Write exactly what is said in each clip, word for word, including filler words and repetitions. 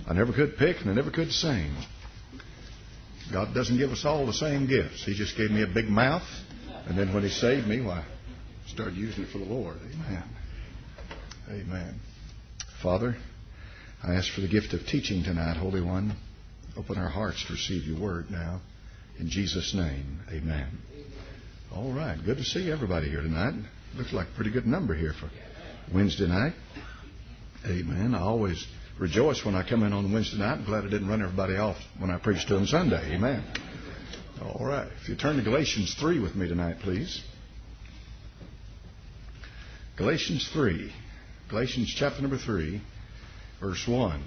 I never could pick and I never could sing. God doesn't give us all the same gifts. He just gave me a big mouth, and then when He saved me, why, I started using it for the Lord. Amen. Amen. Father, I ask for the gift of teaching tonight, Holy One. Open our hearts to receive Your Word now. In Jesus' name, amen. All right. Good to see everybody here tonight. Looks like a pretty good number here for Wednesday night. Amen. I always rejoice when I come in on Wednesday night. I'm glad I didn't run everybody off when I preached to them Sunday. Amen. All right. If you turn to Galatians three with me tonight, please. Galatians three. Galatians chapter number three, verse one.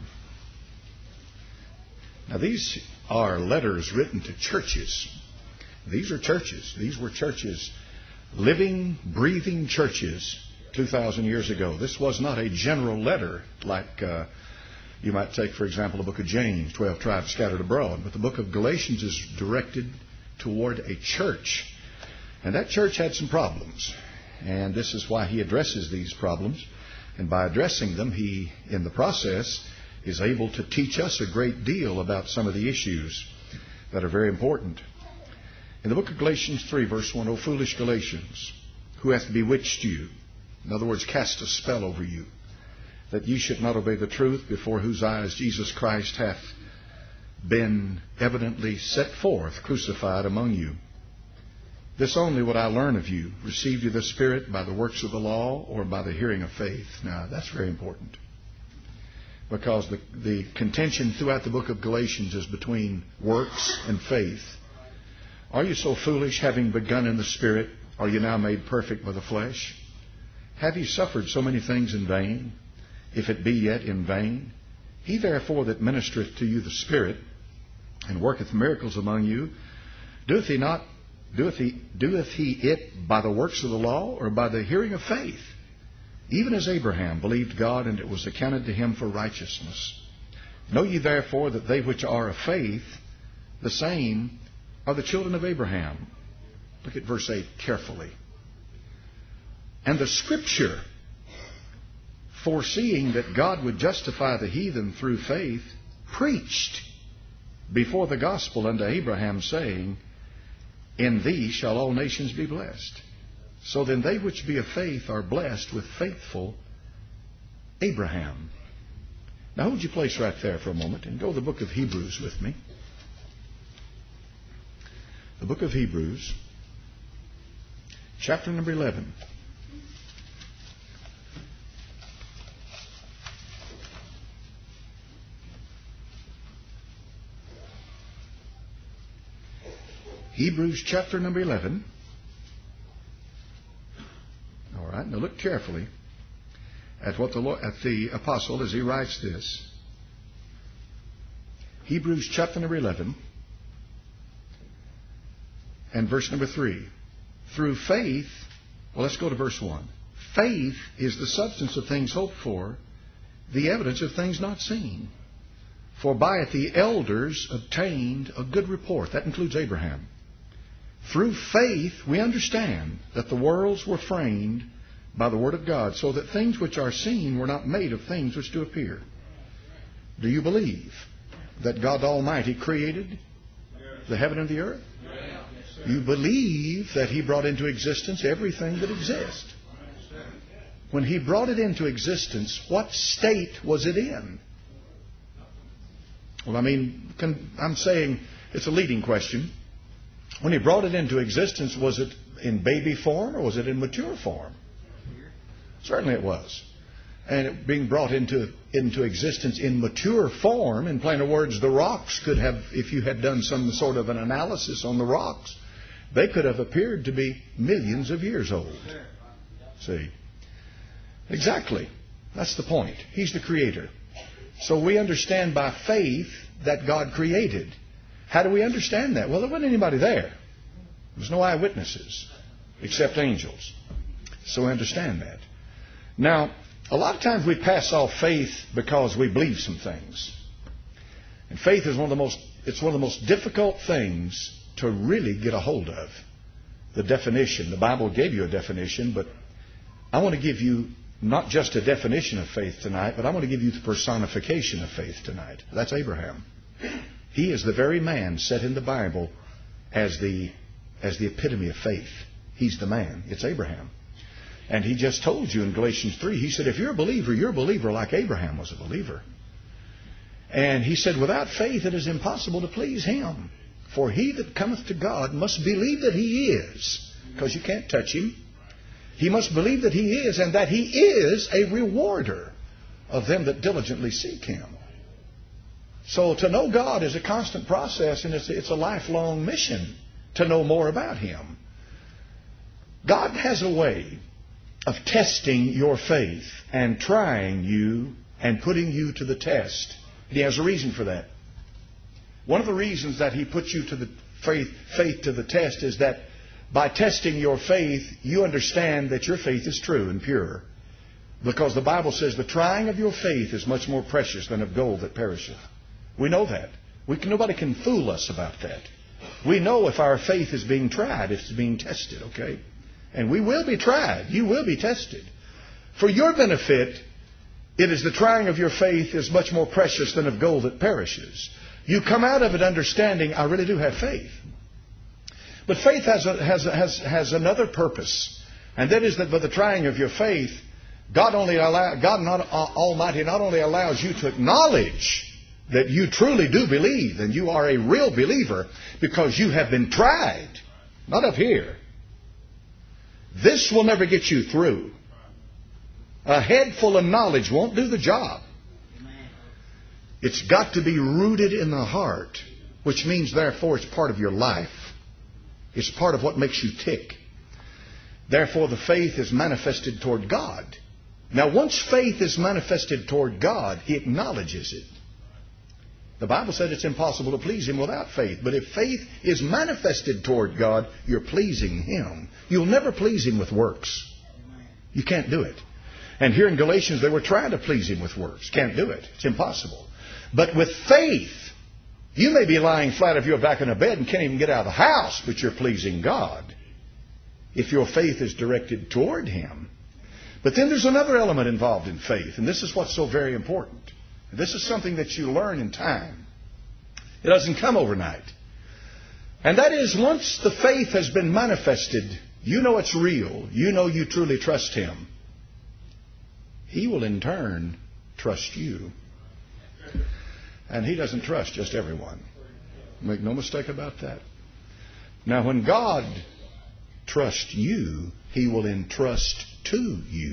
Now, these are letters written to churches. These are churches. These were churches, living, breathing churches two thousand years ago. This was not a general letter like uh, you might take, for example, the book of James, twelve tribes scattered abroad. But the book of Galatians is directed toward a church. And that church had some problems. And this is why he addresses these problems. And by addressing them, he, in the process, is able to teach us a great deal about some of the issues that are very important. In the book of Galatians three, verse one, O foolish Galatians, who hath bewitched you? In other words, cast a spell over you, that ye should not obey the truth, before whose eyes Jesus Christ hath been evidently set forth, crucified among you. This only would I learn of you. Received you the Spirit by the works of the law, or by the hearing of faith? Now, that's very important, because the, the contention throughout the book of Galatians is between works and faith. Are you so foolish, having begun in the Spirit, are you now made perfect by the flesh? Have you suffered so many things in vain, if it be yet in vain? He therefore that ministereth to you the Spirit, and worketh miracles among you, doeth he not doeth he doeth he it by the works of the law, or by the hearing of faith? Even as Abraham believed God, and it was accounted to him for righteousness. Know ye therefore that they which are of faith, the same are the children of Abraham. Look at verse eight carefully. And the Scripture, foreseeing that God would justify the heathen through faith, preached before the gospel unto Abraham, saying, In thee shall all nations be blessed. So then they which be of faith are blessed with faithful Abraham. Now hold your place right there for a moment and go to the book of Hebrews with me. The book of Hebrews, chapter number eleven. Hebrews chapter number eleven. All right, now look carefully at what the Lord, at the apostle as he writes this. Hebrews chapter number eleven and verse number three. Through faith, well, let's go to verse one. Faith is the substance of things hoped for, the evidence of things not seen. For by it the elders obtained a good report. That includes Abraham. Through faith we understand that the worlds were framed by the Word of God, so that things which are seen were not made of things which do appear. Do you believe that God Almighty created the heaven and the earth? You believe that He brought into existence everything that exists. When He brought it into existence, what state was it in? Well, I mean, I'm saying it's a leading question. When He brought it into existence, was it in baby form or was it in mature form? Certainly it was. And it being brought into, into existence in mature form, in plainer words, the rocks could have, if you had done some sort of an analysis on the rocks, they could have appeared to be millions of years old. See? Exactly. That's the point. He's the Creator. So we understand by faith that God created. How do we understand that? Well, there wasn't anybody there. There was no eyewitnesses except angels. So we understand that. Now, a lot of times we pass off faith because we believe some things. And faith is one of the most, it's one of the most difficult things to really get a hold of. The definition. The Bible gave you a definition, but I want to give you not just a definition of faith tonight, but I'm going to give you the personification of faith tonight. That's Abraham. He is the very man set in the Bible as the, as the epitome of faith. He's the man. It's Abraham. And he just told you in Galatians three, he said, if you're a believer, you're a believer like Abraham was a believer. And he said, without faith it is impossible to please Him. For he that cometh to God must believe that He is. Because you can't touch Him. He must believe that He is, and that He is a rewarder of them that diligently seek Him. So to know God is a constant process, and it's, it's a lifelong mission to know more about Him. God has a way of testing your faith and trying you and putting you to the test. He has a reason for that. One of the reasons that He puts you to the faith, faith to the test is that by testing your faith, you understand that your faith is true and pure. Because the Bible says the trying of your faith is much more precious than of gold that perisheth. We know that. We can, nobody can fool us about that. We know if our faith is being tried, if it's being tested, okay? And we will be tried. You will be tested. For your benefit, it is the trying of your faith is much more precious than of gold that perishes. You come out of it understanding, I really do have faith. But faith has, a, has, has, has another purpose. And that is that by the trying of your faith, God, only allow, God not, uh, Almighty not only allows you to acknowledge that you truly do believe and you are a real believer because you have been tried. Not up here. This will never get you through. A head full of knowledge won't do the job. It's got to be rooted in the heart, which means, therefore, it's part of your life. It's part of what makes you tick. Therefore, the faith is manifested toward God. Now, once faith is manifested toward God, He acknowledges it. The Bible said it's impossible to please Him without faith. But if faith is manifested toward God, you're pleasing Him. You'll never please Him with works. You can't do it. And here in Galatians, they were trying to please Him with works. Can't do it. It's impossible. But with faith, you may be lying flat if you're back in a bed and can't even get out of the house, but you're pleasing God if your faith is directed toward Him. But then there's another element involved in faith, and this is what's so very important. This is something that you learn in time. It doesn't come overnight. And that is, once the faith has been manifested, you know it's real. You know you truly trust Him. He will in turn trust you. And He doesn't trust just everyone. Make no mistake about that. Now, when God trusts you, He will entrust to you.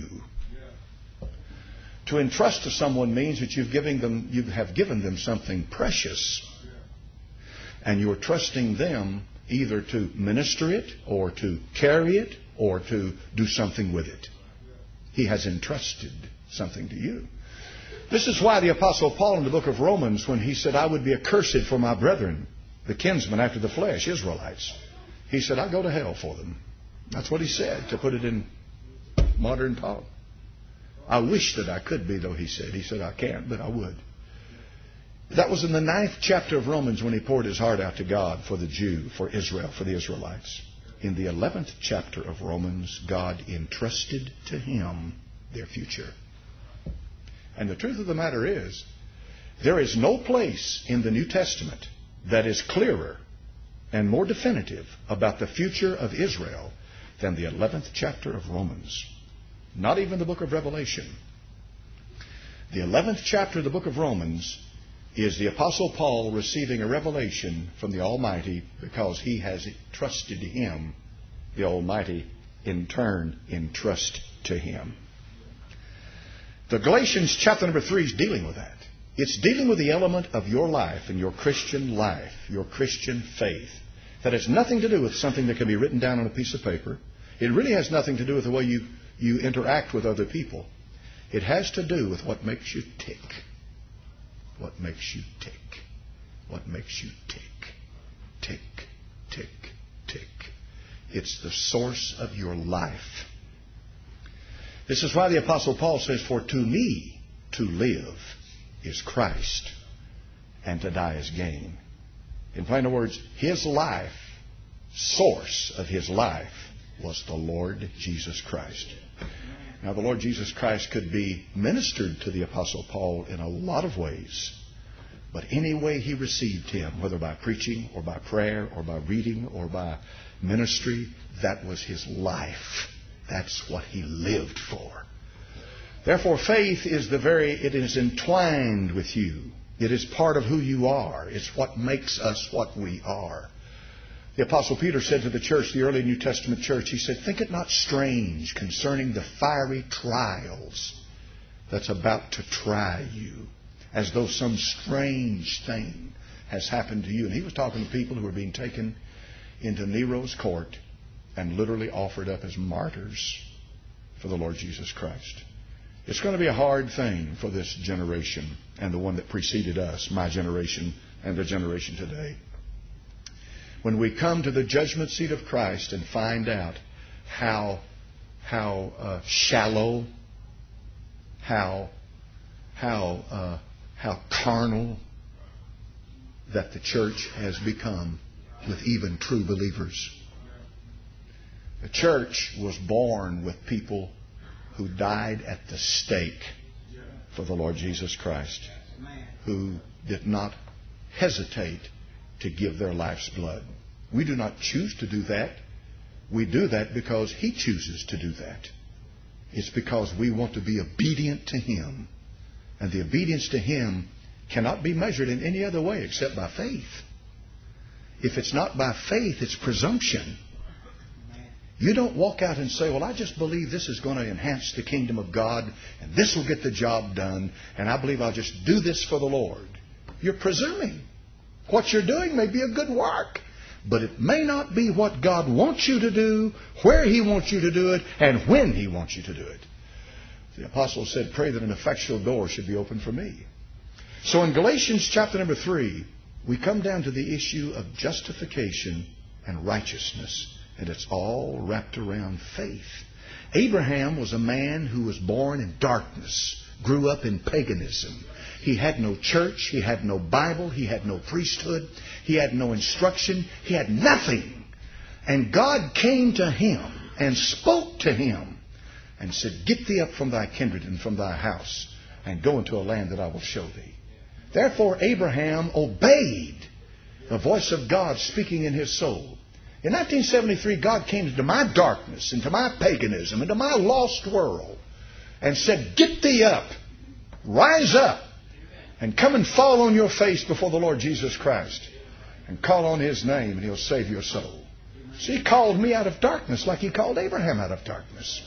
To entrust to someone means that you've given them, you have given them something precious. And you're trusting them either to minister it or to carry it or to do something with it. He has entrusted something to you. This is why the Apostle Paul in the book of Romans, when he said, I would be accursed for my brethren, the kinsmen after the flesh, Israelites. He said, I go to hell for them. That's what he said, to put it in modern talk. I wish that I could be, though, he said. He said, I can't, but I would. That was in the ninth chapter of Romans when he poured his heart out to God for the Jew, for Israel, for the Israelites. In the eleventh chapter of Romans, God entrusted to him their future. And the truth of the matter is, there is no place in the New Testament that is clearer and more definitive about the future of Israel than the eleventh chapter of Romans. Not even the book of Revelation. The eleventh chapter of the book of Romans is the Apostle Paul receiving a revelation from the Almighty because he has trusted Him. The Almighty, in turn, entrust to him. The Galatians chapter number three is dealing with that. It's dealing with the element of your life and your Christian life, your Christian faith. That has nothing to do with something that can be written down on a piece of paper. It really has nothing to do with the way you, you interact with other people. It has to do with what makes you tick. What makes you tick. What makes you tick. Tick, tick, tick. It's the source of your life. This is why the Apostle Paul says, for to me to live is Christ, and to die is gain. In plain words, his life, source of his life, was the Lord Jesus Christ. Now, the Lord Jesus Christ could be ministered to the Apostle Paul in a lot of ways. But any way he received him, whether by preaching or by prayer or by reading or by ministry, that was his life. That's what he lived for. Therefore, faith is the very, it is entwined with you. It is part of who you are. It's what makes us what we are. The Apostle Peter said to the church, the early New Testament church, he said, think it not strange concerning the fiery trials that's about to try you, as though some strange thing has happened to you. And he was talking to people who were being taken into Nero's court and literally offered up as martyrs for the Lord Jesus Christ. It's going to be a hard thing for this generation and the one that preceded us, my generation and the generation today. When we come to the judgment seat of Christ and find out how, how uh, shallow, how, how, uh, how carnal that the church has become with even true believers. The church was born with people who died at the stake for the Lord Jesus Christ, who did not hesitate to give their life's blood. We do not choose to do that. We do that because He chooses to do that. It's because we want to be obedient to Him. And the obedience to Him cannot be measured in any other way except by faith. If it's not by faith, it's presumption. You don't walk out and say, well, I just believe this is going to enhance the kingdom of God, and this will get the job done, and I believe I'll just do this for the Lord. You're presuming. What you're doing may be a good work, but it may not be what God wants you to do, where He wants you to do it, and when He wants you to do it. The apostle said, pray that an effectual door should be opened for me. So in Galatians chapter number three, we come down to the issue of justification and righteousness. And it's all wrapped around faith. Abraham was a man who was born in darkness, grew up in paganism. He had no church. He had no Bible. He had no priesthood. He had no instruction. He had nothing. And God came to him and spoke to him and said, get thee up from thy kindred and from thy house and go into a land that I will show thee. Therefore Abraham obeyed the voice of God speaking in his soul. In nineteen seventy-three, God came into my darkness, into my paganism, into my lost world, and said, get thee up, rise up, and come and fall on your face before the Lord Jesus Christ, and call on His name, and He'll save your soul. So He called me out of darkness like He called Abraham out of darkness.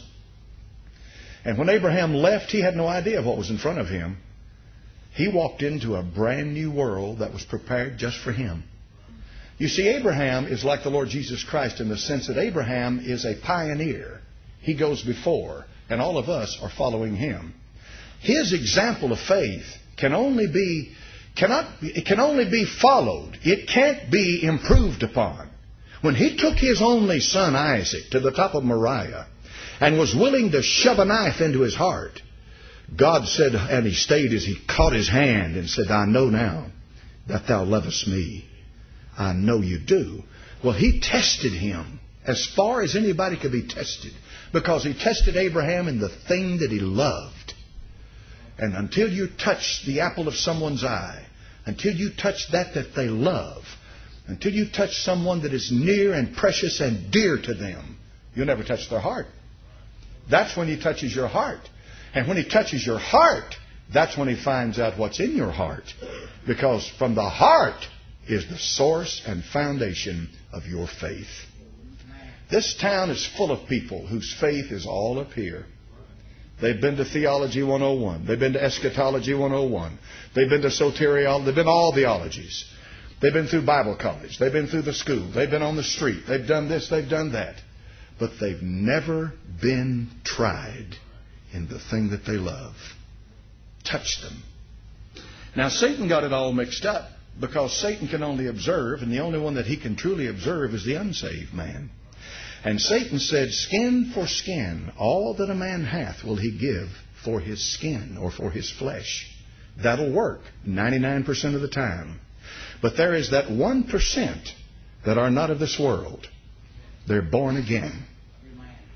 And when Abraham left, he had no idea of what was in front of him. He walked into a brand new world that was prepared just for him. You see, Abraham is like the Lord Jesus Christ in the sense that Abraham is a pioneer. He goes before, and all of us are following him. His example of faith can only be, cannot, it can only be followed. It can't be improved upon. When he took his only son Isaac to the top of Moriah and was willing to shove a knife into his heart, God said, and he stayed as he caught his hand and said, I know now that thou lovest me. I know you do. Well, He tested him as far as anybody could be tested, because He tested Abraham in the thing that he loved. And until you touch the apple of someone's eye, until you touch that that they love, until you touch someone that is near and precious and dear to them, you'll never touch their heart. That's when He touches your heart. And when He touches your heart, that's when He finds out what's in your heart. Because from the heart is the source and foundation of your faith. This town is full of people whose faith is all up here. They've been to Theology one oh one. They've been to Eschatology one oh one. They've been to Soteriology. They've been all theologies. They've been through Bible college. They've been through the school. They've been on the street. They've done this. They've done that. But they've never been tried in the thing that they love. Touch them. Now, Satan got it all mixed up, because Satan can only observe, and the only one that he can truly observe is the unsaved man. And Satan said, skin for skin, all that a man hath will he give for his skin or for his flesh. That'll work ninety-nine percent of the time. But there is that one percent that are not of this world. They're born again.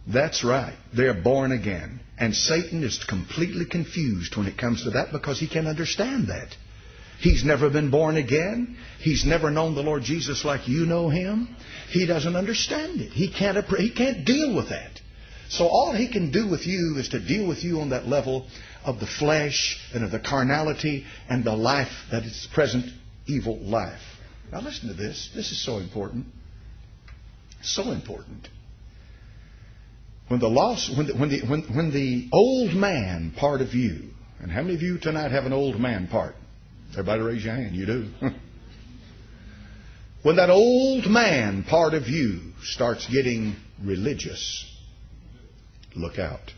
That's right. They're born again. And Satan is completely confused when it comes to that because he can't understand that. He's never been born again. He's never known the Lord Jesus like you know Him. He doesn't understand it. He can't, he can't deal with that. So all he can do with you is to deal with you on that level of the flesh and of the carnality and the life that is present evil life. Now listen to this. This is so important. So important. When the loss, when the, when the, when, when the old man part of you, and how many of you tonight have an old man part? Everybody raise your hand. You do. When that old man part of you starts getting religious, look out.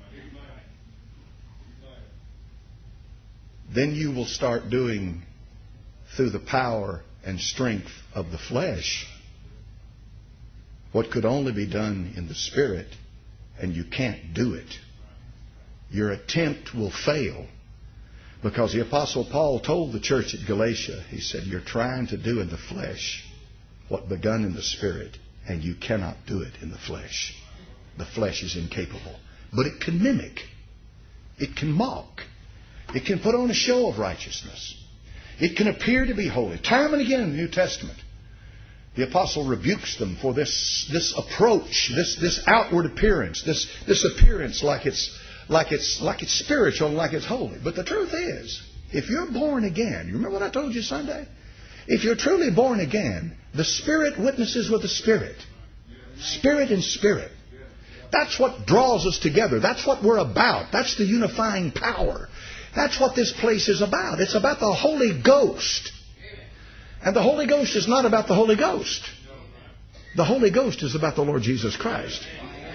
Then you will start doing, through the power and strength of the flesh, what could only be done in the Spirit, and you can't do it. Your attempt will fail. Because the Apostle Paul told the church at Galatia, he said, you're trying to do in the flesh what begun in the Spirit, and you cannot do it in the flesh. The flesh is incapable. But it can mimic. It can mock. It can put on a show of righteousness. It can appear to be holy. Time and again in the New Testament, the apostle rebukes them for this, this approach, this, this outward appearance, this, this appearance like it's, like it's, like it's spiritual and like it's holy. But the truth is, if you're born again, you remember what I told you Sunday? If you're truly born again, the Spirit witnesses with the Spirit. Spirit and Spirit. That's what draws us together. That's what we're about. That's the unifying power. That's what this place is about. It's about the Holy Ghost. And the Holy Ghost is not about the Holy Ghost. The Holy Ghost is about the Lord Jesus Christ.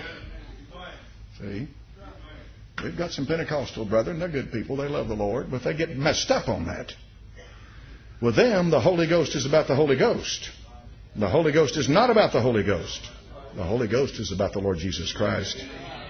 See? We've got some Pentecostal brethren. They're good people. They love the Lord. But they get messed up on that. With them, the Holy Ghost is about the Holy Ghost. The Holy Ghost is not about the Holy Ghost. The Holy Ghost is about the Lord Jesus Christ.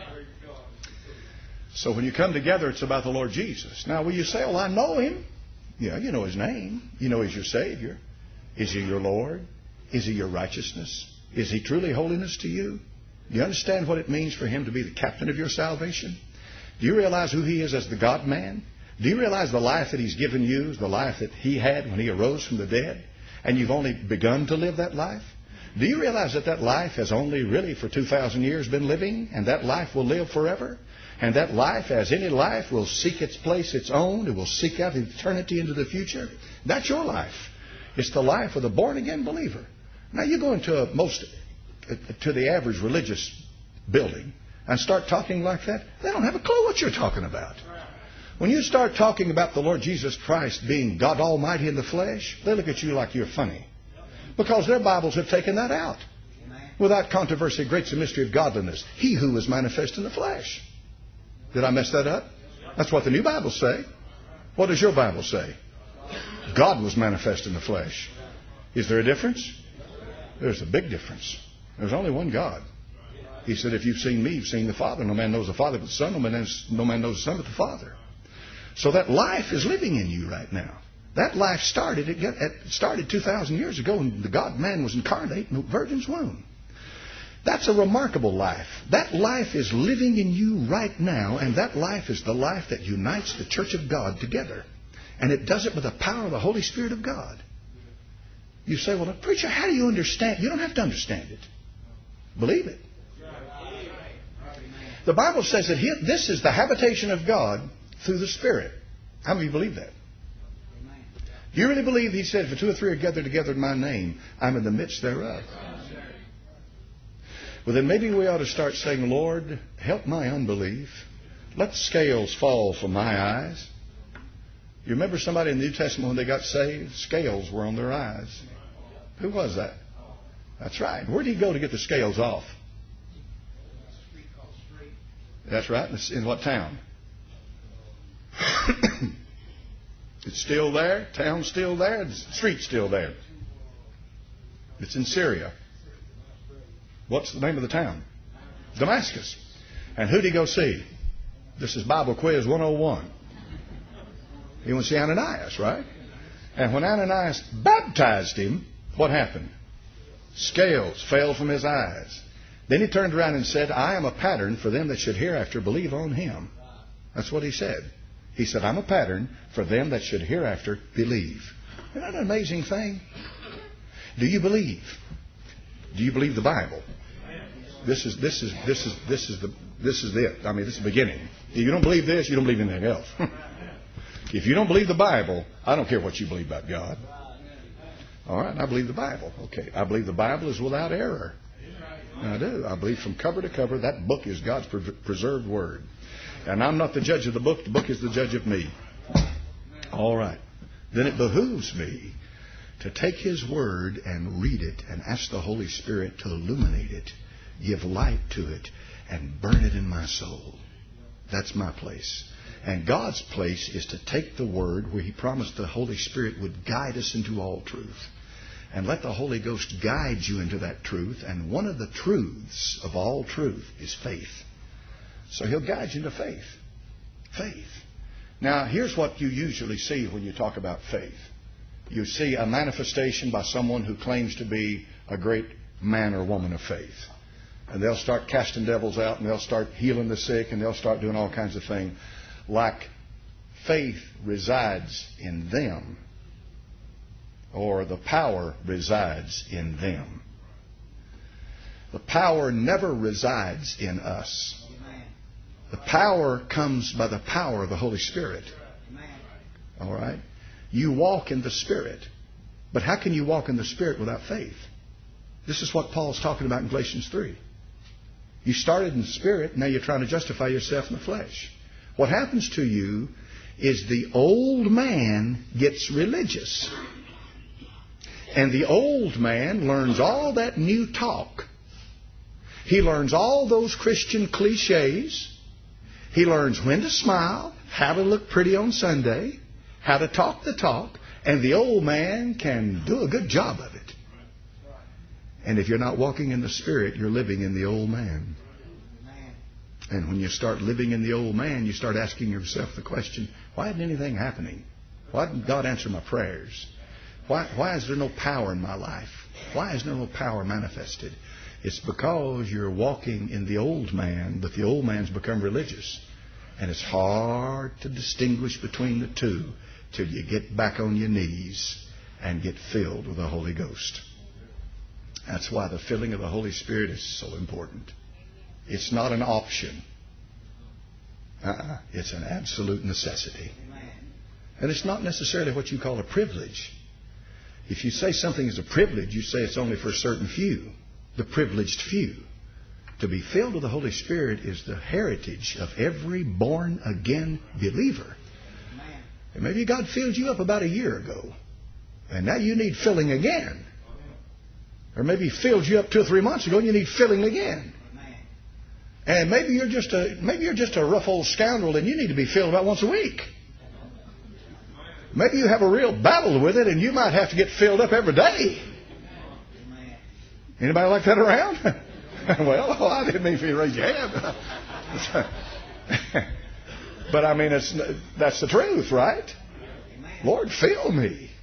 So when you come together, it's about the Lord Jesus. Now, will you say, well, I know Him? Yeah, you know His name. You know He's your Savior. Is He your Lord? Is He your righteousness? Is He truly holiness to you? Do you understand what it means for Him to be the captain of your salvation? Do you realize who He is as the God-man? Do you realize the life that He's given you is the life that He had when He arose from the dead? And you've only begun to live that life? Do you realize that that life has only really for two thousand years been living? And that life will live forever? And that life, as any life, will seek its place, its own. It will seek out eternity into the future. That's your life. It's the life of the born-again believer. Now, you go into a most, to the average religious building and start talking like that, they don't have a clue what you're talking about. When you start talking about the Lord Jesus Christ being God Almighty in the flesh, they look at you like you're funny. Because their Bibles have taken that out. Without controversy, great's the mystery of godliness. He who was manifest in the flesh. Did I mess that up? That's what the New Bible say. What does your Bible say? God was manifest in the flesh. Is there a difference? There's a big difference. There's only one God. He said, if you've seen me, you've seen the Father. No man knows the Father but the Son. No man knows, no man knows the Son but the Father. So that life is living in you right now. That life started, it started two thousand years ago when the God-man was incarnate in the Virgin's womb. That's a remarkable life. That life is living in you right now, and that life is the life that unites the church of God together. And it does it with the power of the Holy Spirit of God. You say, well, preacher, how do you understand? You don't have to understand it. Believe it. The Bible says that he, this is the habitation of God through the Spirit. How many of you believe that? Do you really believe He said, if two or three are gathered together in my name, I'm in the midst thereof? Well, then maybe we ought to start saying, Lord, help my unbelief. Let the scales fall from my eyes. You remember somebody in the New Testament when they got saved? Scales were on their eyes. Who was that? That's right. Where did he go to get the scales off? That's right. In what town? It's still there. Town's still there. The street's still there. It's in Syria. What's the name of the town? Damascus. And who did he go see? This is Bible Quiz one oh one. He went to see Ananias, right? And when Ananias baptized him, what happened? Scales fell from his eyes. Then he turned around and said, I am a pattern for them that should hereafter believe on him. That's what he said. He said, I'm a pattern for them that should hereafter believe. Isn't that an amazing thing? Do you believe? Do you believe the Bible? This is this is this is this is the this is it. I mean, this is the beginning. If you don't believe this, you don't believe anything else. If you don't believe the Bible, I don't care what you believe about God. All right, I believe the Bible. Okay, I believe the Bible is without error. I do. I believe from cover to cover that book is God's preserved word. And I'm not the judge of the book. The book is the judge of me. All right. Then it behooves me to take His word and read it and ask the Holy Spirit to illuminate it, give light to it, and burn it in my soul. That's my place. And God's place is to take the word where He promised the Holy Spirit would guide us into all truth. And let the Holy Ghost guide you into that truth. And one of the truths of all truth is faith. So He'll guide you into faith. Faith. Now, here's what you usually see when you talk about faith. You see a manifestation by someone who claims to be a great man or woman of faith. And they'll start casting devils out, and they'll start healing the sick, and they'll start doing all kinds of things. Like faith resides in them, or the power resides in them. The power never resides in us. The power comes by the power of the Holy Spirit. All right? You walk in the Spirit. But how can you walk in the Spirit without faith? This is what Paul's talking about in Galatians three. You started in the Spirit, now you're trying to justify yourself in the flesh. What happens to you is the old man gets religious. And the old man learns all that new talk. He learns all those Christian cliches. He learns when to smile, how to look pretty on Sunday, how to talk the talk, and the old man can do a good job of it. And if you're not walking in the Spirit, you're living in the old man. And when you start living in the old man, you start asking yourself the question, why isn't anything happening? Why didn't God answer my prayers? Why, why is there no power in my life? Why is there no power manifested? It's because you're walking in the old man, but the old man's become religious. And it's hard to distinguish between the two till you get back on your knees and get filled with the Holy Ghost. That's why the filling of the Holy Spirit is so important. It's not an option. Uh-uh. It's an absolute necessity. And it's not necessarily what you call a privilege. If you say something is a privilege, you say it's only for a certain few. The privileged few. To be filled with the Holy Spirit is the heritage of every born-again believer. And maybe God filled you up about a year ago, and now you need filling again. Or maybe He filled you up two or three months ago, and you need filling again. And maybe you're just a maybe you're just a rough old scoundrel, and you need to be filled about once a week. Maybe you have a real battle with it, and you might have to get filled up every day. Anybody like that around? Well, I didn't mean for you to raise your hand. But I mean, it's, that's the truth, right? Lord, fill me.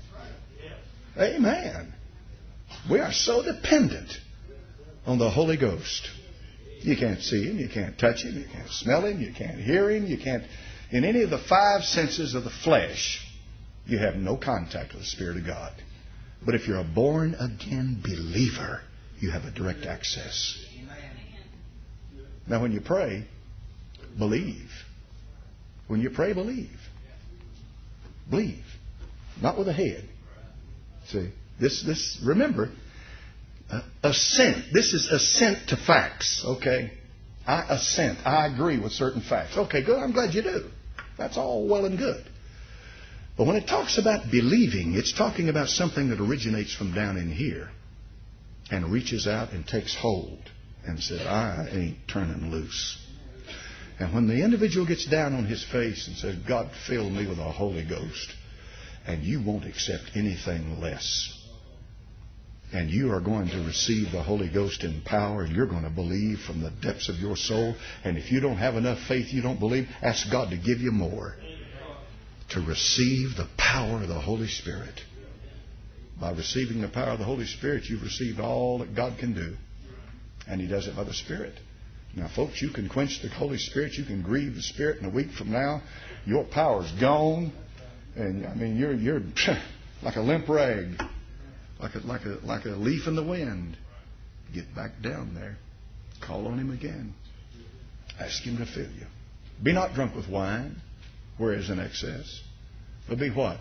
Amen. We are so dependent on the Holy Ghost. You can't see Him, you can't touch Him, you can't smell Him, you can't hear Him, you can't... In any of the five senses of the flesh, you have no contact with the Spirit of God. But if you're a born-again believer, you have a direct access. Now, when you pray, believe. When you pray, believe. Believe. Not with a head. See, this, this, remember, uh, assent. This is assent to facts, okay? I assent. I agree with certain facts. Okay, good. I'm glad you do. That's all well and good. But when it talks about believing, it's talking about something that originates from down in here and reaches out and takes hold and says, I ain't turning loose. And when the individual gets down on his face and says, God, fill me with the Holy Ghost, and you won't accept anything less, and you are going to receive the Holy Ghost in power, and you're going to believe from the depths of your soul, and if you don't have enough faith, you don't believe, ask God to give you more. To receive the power of the Holy Spirit. By receiving the power of the Holy Spirit, you've received all that God can do. And He does it by the Spirit. Now, folks, you can quench the Holy Spirit. You can grieve the Spirit. In a week from now, your power's gone. And, I mean, you're you're like a limp rag. Like a, like a, like a leaf in the wind. Get back down there. Call on Him again. Ask Him to fill you. Be not drunk with wine, whereas in excess. But be what?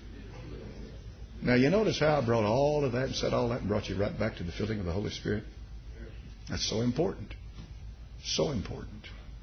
Now, you notice how I brought all of that and said all that and brought you right back to the filling of the Holy Spirit? That's so important. So important.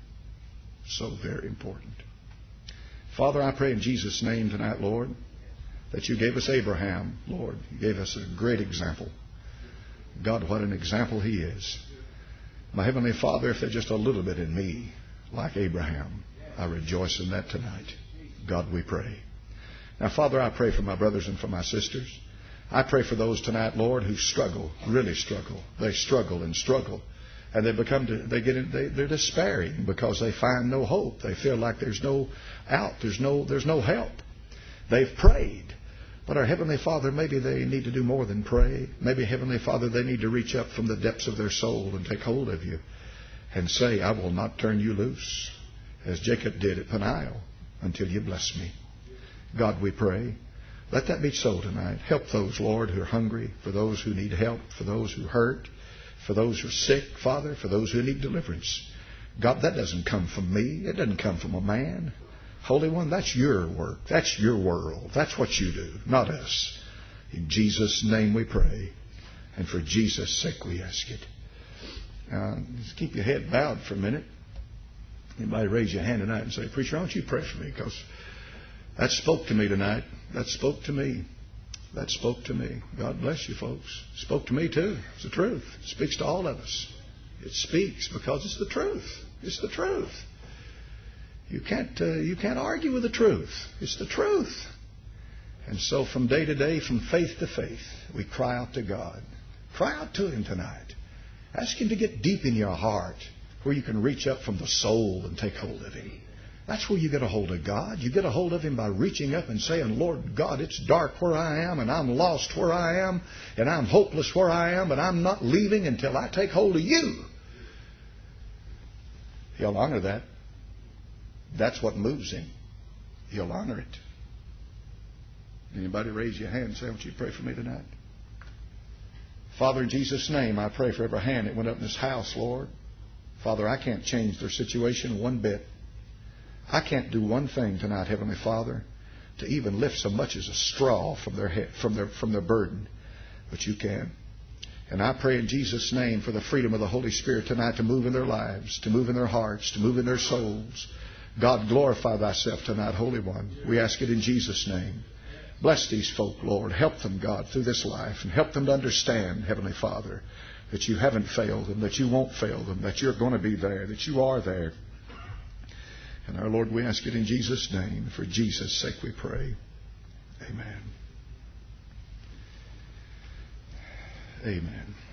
So very important. Father, I pray in Jesus' name tonight, Lord, that You gave us Abraham, Lord. You gave us a great example. God, what an example he is. My Heavenly Father, if there's just a little bit in me, like Abraham, I rejoice in that tonight. God, we pray. Now, Father, I pray for my brothers and for my sisters. I pray for those tonight, Lord, who struggle, really struggle. They struggle and struggle. And they become, they get, in, they, they're despairing because they find no hope. They feel like there's no out. There's no, there's no help. They've prayed. But our Heavenly Father, maybe they need to do more than pray. Maybe, Heavenly Father, they need to reach up from the depths of their soul and take hold of You and say, I will not turn You loose, as Jacob did at Peniel, until You bless me. God, we pray. Let that be so tonight. Help those, Lord, who are hungry, for those who need help, for those who hurt, for those who are sick, Father, for those who need deliverance. God, that doesn't come from me. It doesn't come from a man. Holy One, that's Your work. That's Your world. That's what You do, not us. In Jesus' name we pray. And for Jesus' sake we ask it. Now, just keep your head bowed for a minute. Anybody raise your hand tonight and say, Preacher, why don't you pray for me? Because that spoke to me tonight. That spoke to me. That spoke to me. God bless you, folks. It spoke to me too. It's the truth. It speaks to all of us. It speaks because it's the truth. It's the truth. You can't, uh, you can't argue with the truth. It's the truth. And so from day to day, from faith to faith, we cry out to God. Cry out to Him tonight. Ask Him to get deep in your heart where you can reach up from the soul and take hold of Him. That's where you get a hold of God. You get a hold of Him by reaching up and saying, Lord God, it's dark where I am, and I'm lost where I am, and I'm hopeless where I am, and I'm not leaving until I take hold of You. He'll honor that. That's what moves Him. He'll honor it. Anybody raise your hand and say, won't you pray for me tonight? Father, in Jesus' name, I pray for every hand that went up in this house, Lord. Father, I can't change their situation one bit. I can't do one thing tonight, Heavenly Father, to even lift so much as a straw from their head, from their from their burden. But You can. And I pray in Jesus' name for the freedom of the Holy Spirit tonight to move in their lives, to move in their hearts, to move in their souls. God, glorify Thyself tonight, Holy One. We ask it in Jesus' name. Bless these folk, Lord. Help them, God, through this life, and help them to understand, Heavenly Father, that You haven't failed them, that You won't fail them, that You're going to be there, that You are there. And our Lord, we ask it in Jesus' name. For Jesus' sake we pray. Amen. Amen.